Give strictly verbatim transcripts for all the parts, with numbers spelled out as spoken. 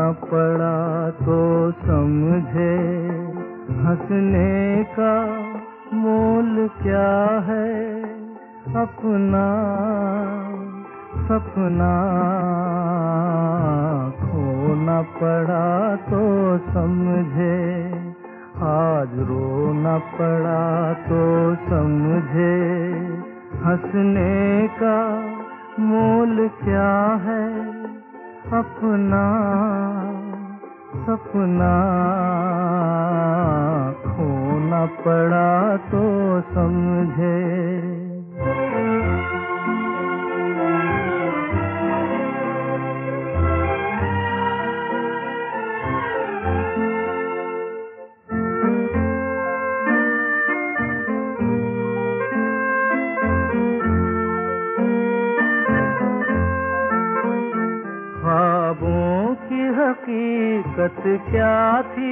पड़ा तो समझे हंसने का मोल क्या है, अपना सपना खोना पड़ा तो समझे, आज रोना पड़ा तो समझे हंसने का मोल क्या है, अपना सपना खोना पड़ा तो समझे। ख्वाबों की हकीकत क्या थी,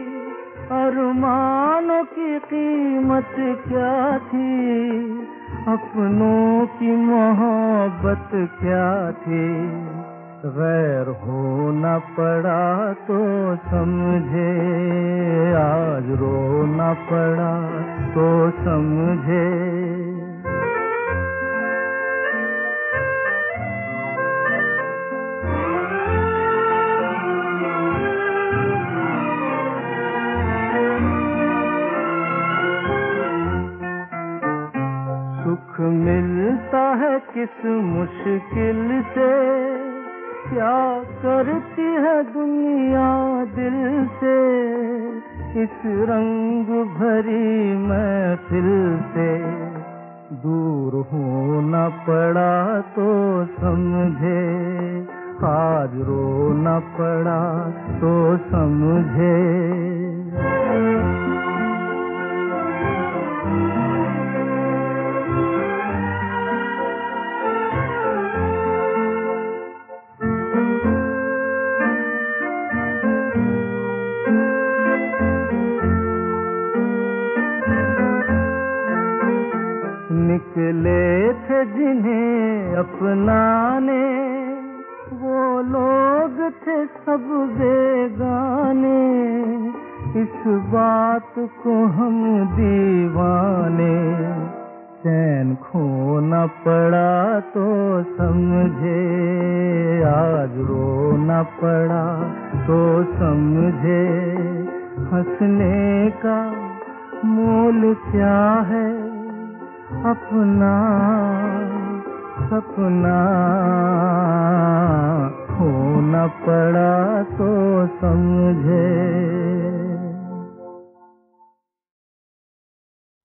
अरमानों की कीमत क्या थी, अपनों की मोहब्बत क्या थी, गैर होना पड़ा तो समझे, आज रोना पड़ा तो समझे। सुख मिलता है किस मुश्किल से, क्या करती है दुनिया दिल से, इस रंग भरी महफिल से दूर होना पड़ा तो समझे, आज रोना पड़ा तो समझे। निकले थे जिन्हें अपनाने, वो लोग थे सब बेगाने, इस बात को हम दीवाने, चैन खोना पड़ा तो समझे, आज रोना पड़ा तो समझे, हंसने का मोल क्या है, अपना सपना खोना पड़ा तो समझे।